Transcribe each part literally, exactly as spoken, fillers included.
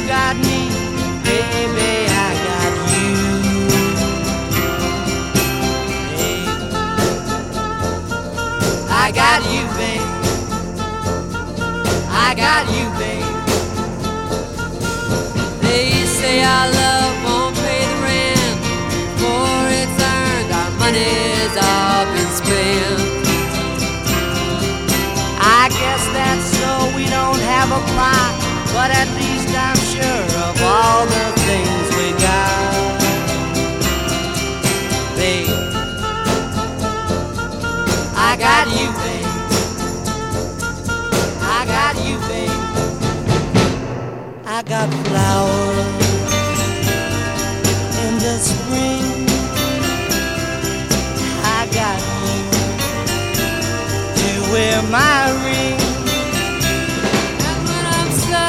got me, baby, I got you. Hey, I got you, babe. I got you, babe. They say our love won't pay the rent before it's earned. Our money's all been spent. I guess that's so we don't have a plot, but at least I'm sure of all the things we got. Babe, I got you, babe. I got you, babe. I got flowers in the spring. I got you to wear my ring. And when I'm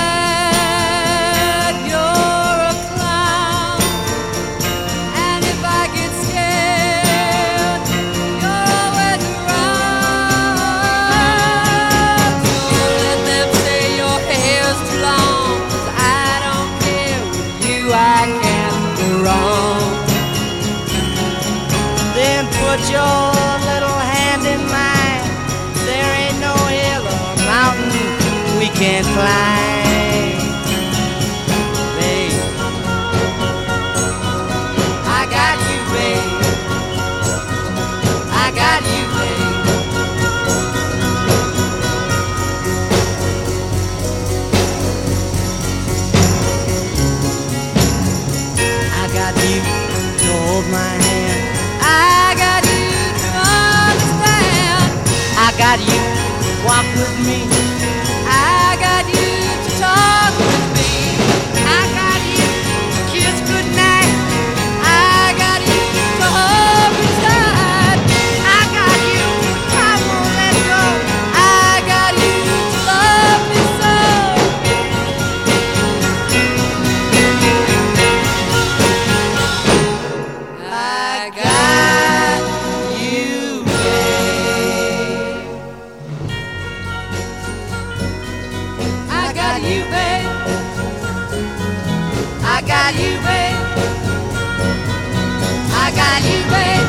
sad, you're a clown. And if I get scared, you're always around. So let them say your hair's too long, 'cause I don't care. With you I can't go wrong. Then put your little hand in mine. There ain't no hill or mountain we can't climb. Babe, I got you, babe. I got you, babe. I got you to hold my hand. I got you to understand. I got you to walk with me. I got you to talk with me. I got you to kiss goodnight. I got you to hold me tight. I got you, I won't let go. I got you to love me so. I got you, babe. I got you, babe. I got you, babe. I got you, babe.